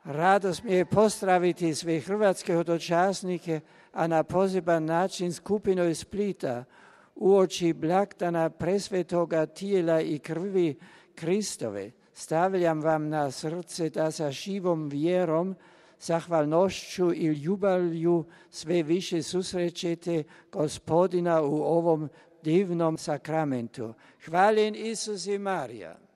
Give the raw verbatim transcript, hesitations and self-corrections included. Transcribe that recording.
Radost mi je pozdraviti sve hrvatske hodočasnike, a na poseban način skupinu iz Splita uoči blagdana presvetoga tijela i krvi Kristove. Stavljam vam na srce da sa živom vjerom, zahvalnošću i ljubavlju sve više susrećete Gospodina u ovom divnom sakramentu. Hvaljen Isus i Marija.